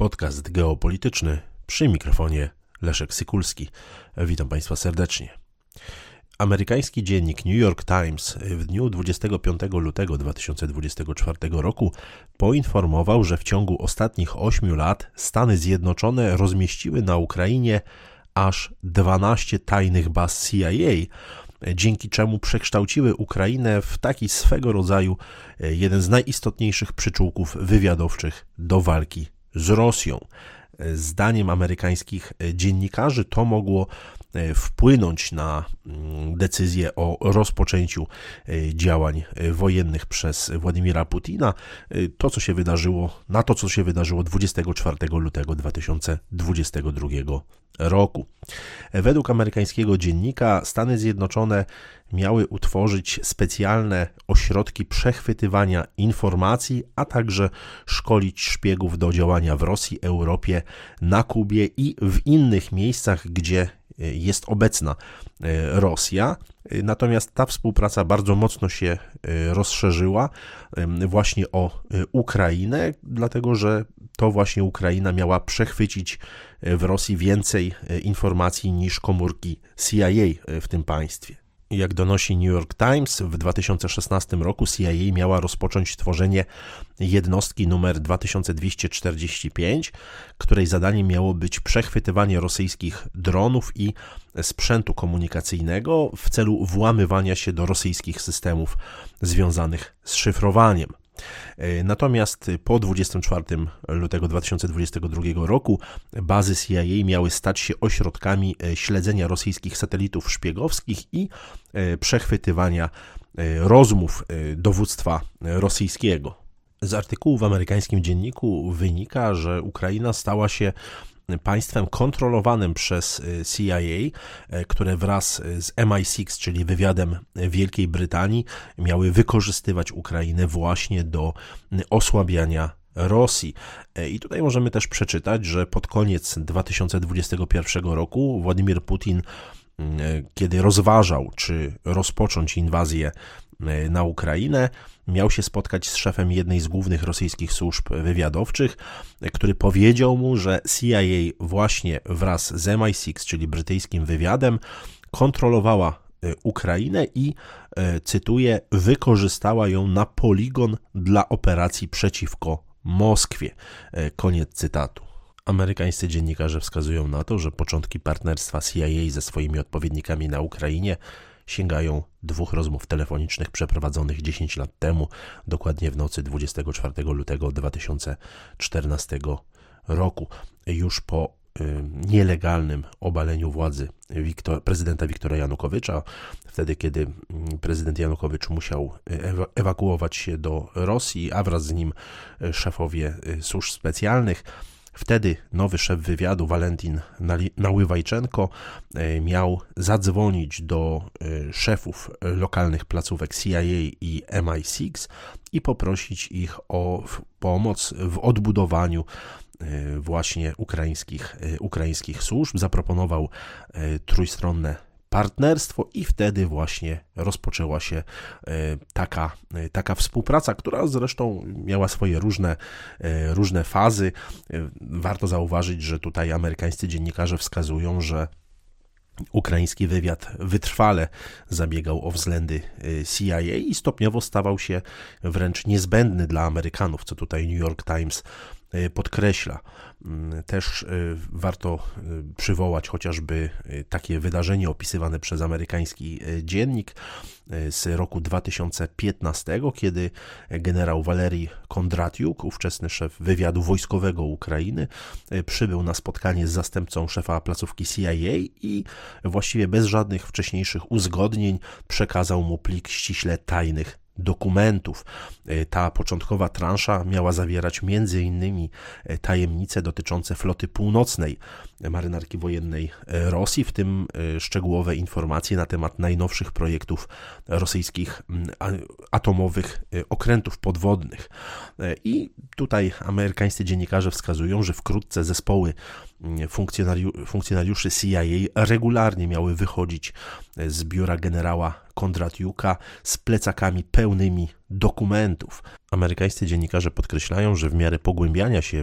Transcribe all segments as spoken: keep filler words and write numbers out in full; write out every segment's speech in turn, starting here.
Podcast geopolityczny, przy mikrofonie Leszek Sykulski. Witam Państwa serdecznie. Amerykański dziennik New York Times w dniu dwudziestego piątego lutego dwa tysiące dwudziestego czwartego roku poinformował, że w ciągu ostatnich ośmiu lat Stany Zjednoczone rozmieściły na Ukrainie aż dwanaście tajnych baz C I A, dzięki czemu przekształciły Ukrainę w taki swego rodzaju jeden z najistotniejszych przyczółków wywiadowczych do walki z Rosją. Zdaniem amerykańskich dziennikarzy to mogło wpłynąć na decyzję o rozpoczęciu działań wojennych przez Władimira Putina. To, co się wydarzyło, na to, co się wydarzyło dwudziestego czwartego lutego dwa tysiące dwudziestego drugiego roku. Według amerykańskiego dziennika Stany Zjednoczone miały utworzyć specjalne ośrodki przechwytywania informacji, a także szkolić szpiegów do działania w Rosji, Europie, na Kubie i w innych miejscach, gdzie jest obecna Rosja. Natomiast ta współpraca bardzo mocno się rozszerzyła właśnie o Ukrainę, dlatego że to właśnie Ukraina miała przechwycić w Rosji więcej informacji niż komórki C I A w tym państwie. Jak donosi New York Times, w dwa tysiące szesnastym roku C I A miała rozpocząć tworzenie jednostki numer dwa tysiące dwieście czterdzieści pięć, której zadaniem miało być przechwytywanie rosyjskich dronów i sprzętu komunikacyjnego w celu włamywania się do rosyjskich systemów związanych z szyfrowaniem. Natomiast po dwudziestego czwartego lutego dwa tysiące dwudziestego drugiego roku bazy C I A miały stać się ośrodkami śledzenia rosyjskich satelitów szpiegowskich i przechwytywania rozmów dowództwa rosyjskiego. Z artykułu w amerykańskim dzienniku wynika, że Ukraina stała się państwem kontrolowanym przez C I A, które wraz z M I sześć, czyli wywiadem Wielkiej Brytanii, miały wykorzystywać Ukrainę właśnie do osłabiania Rosji. I tutaj możemy też przeczytać, że pod koniec dwa tysiące dwudziestego pierwszego roku Władimir Putin, kiedy rozważał, czy rozpocząć inwazję na Ukrainę, miał się spotkać z szefem jednej z głównych rosyjskich służb wywiadowczych, który powiedział mu, że C I A właśnie wraz z M I sześć, czyli brytyjskim wywiadem, kontrolowała Ukrainę i, cytuję, wykorzystała ją na poligon dla operacji przeciwko Moskwie. Koniec cytatu. Amerykańscy dziennikarze wskazują na to, że początki partnerstwa C I A ze swoimi odpowiednikami na Ukrainie sięgają dwóch rozmów telefonicznych przeprowadzonych dziesięć lat temu, dokładnie w nocy dwudziestego czwartego lutego dwa tysiące czternastego roku. Już po y, nielegalnym obaleniu władzy Wiktor, prezydenta Wiktora Janukowycza, wtedy kiedy prezydent Janukowycz musiał ewa- ewakuować się do Rosji, a wraz z nim szefowie służb specjalnych. Wtedy nowy szef wywiadu, Walentin Naływajczenko, miał zadzwonić do szefów lokalnych placówek C I A i M I sześć i poprosić ich o pomoc w odbudowaniu właśnie ukraińskich, ukraińskich służb. Zaproponował trójstronne partnerstwo i wtedy właśnie rozpoczęła się taka, taka współpraca, która zresztą miała swoje różne, różne fazy. Warto zauważyć, że tutaj amerykańscy dziennikarze wskazują, że ukraiński wywiad wytrwale zabiegał o względy C I A i stopniowo stawał się wręcz niezbędny dla Amerykanów, co tutaj New York Times podkreśla. Też warto przywołać chociażby takie wydarzenie opisywane przez amerykański dziennik z roku dwa tysiące piętnastego, kiedy generał Walerij Kondratiuk, ówczesny szef wywiadu wojskowego Ukrainy, przybył na spotkanie z zastępcą szefa placówki C I A i właściwie bez żadnych wcześniejszych uzgodnień przekazał mu plik ściśle tajnych dokumentów. Ta początkowa transza miała zawierać między innymi tajemnice dotyczące floty północnej marynarki wojennej Rosji, w tym szczegółowe informacje na temat najnowszych projektów rosyjskich atomowych okrętów podwodnych. I tutaj amerykańscy dziennikarze wskazują, że wkrótce zespoły funkcjonariu- funkcjonariuszy C I A regularnie miały wychodzić z biura generała Kondratiuka z plecakami pełnymi dokumentów. Amerykańscy dziennikarze podkreślają, że w miarę pogłębiania się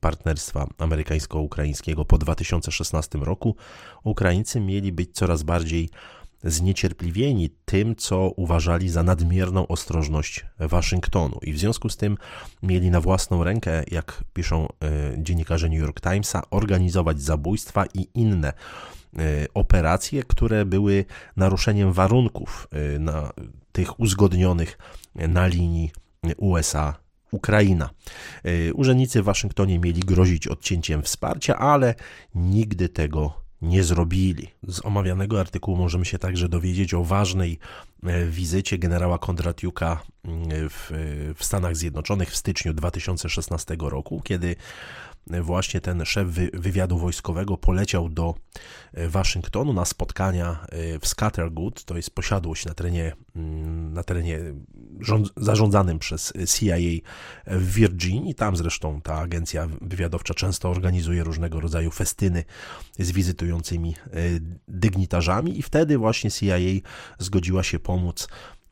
partnerstwa amerykańsko-ukraińskiego po dwa tysiące szesnastym roku, Ukraińcy mieli być coraz bardziej zniecierpliwieni tym, co uważali za nadmierną ostrożność Waszyngtonu i w związku z tym mieli na własną rękę, jak piszą dziennikarze New York Timesa, organizować zabójstwa i inne operacje, które były naruszeniem warunków na tych uzgodnionych na linii U S A-Ukraina. Urzędnicy w Waszyngtonie mieli grozić odcięciem wsparcia, ale nigdy tego nie zrobili. Z omawianego artykułu możemy się także dowiedzieć o ważnej wizycie generała Kondratiuka w, w Stanach Zjednoczonych w styczniu dwa tysiące szesnastego roku, kiedy właśnie ten szef wywiadu wojskowego poleciał do Waszyngtonu na spotkania w Scattergood, to jest posiadłość na terenie, na terenie rząd, zarządzanym przez C I A w Virginii. Tam zresztą ta agencja wywiadowcza często organizuje różnego rodzaju festyny z wizytującymi dygnitarzami i wtedy właśnie C I A zgodziła się pomóc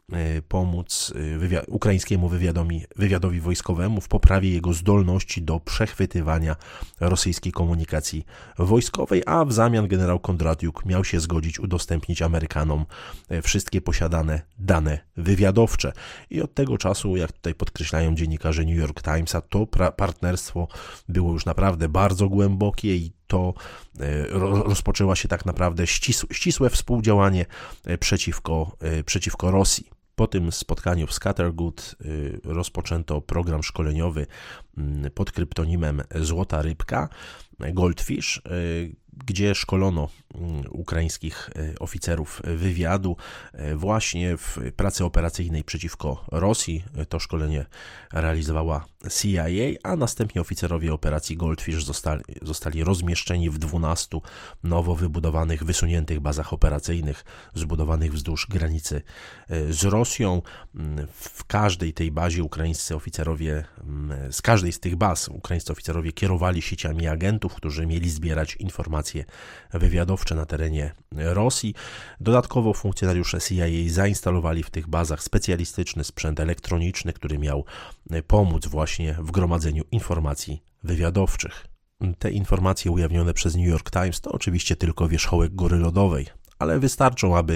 pomóc wywiad- ukraińskiemu wywiadowi, wywiadowi wojskowemu w poprawie jego zdolności do przechwytywania rosyjskiej komunikacji wojskowej, a w zamian generał Kondratiuk miał się zgodzić udostępnić Amerykanom wszystkie posiadane dane wywiadowcze. I od tego czasu, jak tutaj podkreślają dziennikarze New York Timesa, to pra- partnerstwo było już naprawdę bardzo głębokie i to rozpoczęła się tak naprawdę ścisłe, ścisłe współdziałanie przeciwko, przeciwko Rosji. Po tym spotkaniu w Scattergood rozpoczęto program szkoleniowy pod kryptonimem Złota Rybka, Goldfish, gdzie szkolono ukraińskich oficerów wywiadu właśnie w pracy operacyjnej przeciwko Rosji. To szkolenie realizowała C I A, a następnie oficerowie operacji Goldfish zostali, zostali rozmieszczeni w dwunastu nowo wybudowanych, wysuniętych bazach operacyjnych zbudowanych wzdłuż granicy z Rosją. W każdej tej bazie ukraińscy oficerowie, z każdej z tych baz ukraińscy oficerowie kierowali sieciami agentów, którzy mieli zbierać informacje wywiadowcze na terenie Rosji. Dodatkowo funkcjonariusze C I A zainstalowali w tych bazach specjalistyczny sprzęt elektroniczny, który miał pomóc właśnie w gromadzeniu informacji wywiadowczych. Te informacje ujawnione przez New York Times to oczywiście tylko wierzchołek góry lodowej, ale wystarczą, aby,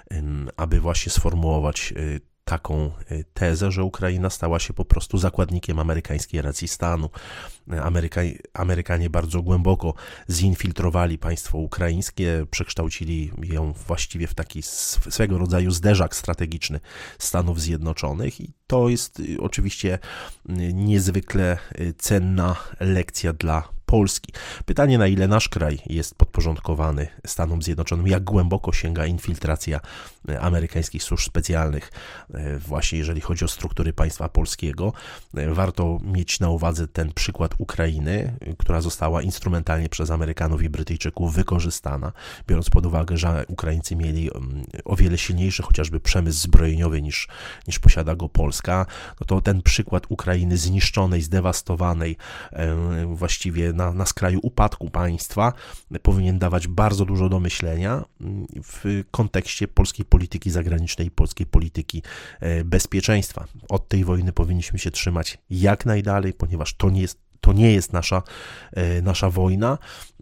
aby właśnie sformułować taką tezę, że Ukraina stała się po prostu zakładnikiem amerykańskiej racji stanu. Ameryka, Amerykanie bardzo głęboko zinfiltrowali państwo ukraińskie, przekształcili ją właściwie w taki swego rodzaju zderzak strategiczny Stanów Zjednoczonych i to jest oczywiście niezwykle cenna lekcja dla Polski. Pytanie, na ile nasz kraj jest podporządkowany Stanom Zjednoczonym, jak głęboko sięga infiltracja amerykańskich służb specjalnych, właśnie jeżeli chodzi o struktury państwa polskiego. Warto mieć na uwadze ten przykład Ukrainy, która została instrumentalnie przez Amerykanów i Brytyjczyków wykorzystana, biorąc pod uwagę, że Ukraińcy mieli o wiele silniejszy chociażby przemysł zbrojeniowy niż, niż posiada go Polska, no to ten przykład Ukrainy zniszczonej, zdewastowanej, właściwie na, na skraju upadku państwa powinien dawać bardzo dużo do myślenia w kontekście polskiej polityki zagranicznej i polskiej polityki bezpieczeństwa. Od tej wojny powinniśmy się trzymać jak najdalej, ponieważ to nie jest, to nie jest nasza, nasza wojna,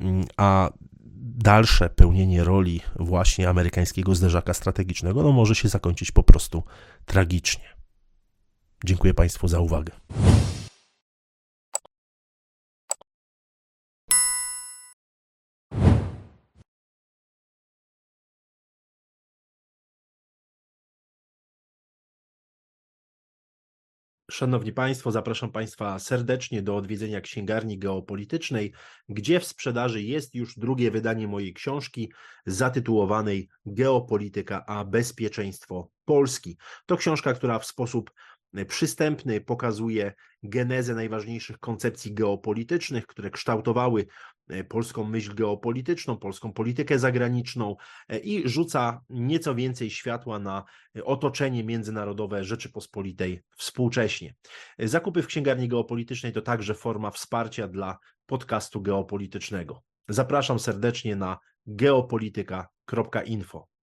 a dalsze pełnienie roli właśnie amerykańskiego zderzaka strategicznego no może się zakończyć po prostu tragicznie. Dziękuję Państwu za uwagę. Szanowni Państwo, zapraszam Państwa serdecznie do odwiedzenia Księgarni Geopolitycznej, gdzie w sprzedaży jest już drugie wydanie mojej książki zatytułowanej Geopolityka a bezpieczeństwo Polski. To książka, która w sposób przystępny pokazuje genezę najważniejszych koncepcji geopolitycznych, które kształtowały polską myśl geopolityczną, polską politykę zagraniczną i rzuca nieco więcej światła na otoczenie międzynarodowe Rzeczypospolitej współcześnie. Zakupy w Księgarni Geopolitycznej to także forma wsparcia dla podcastu geopolitycznego. Zapraszam serdecznie na geopolityka kropka info.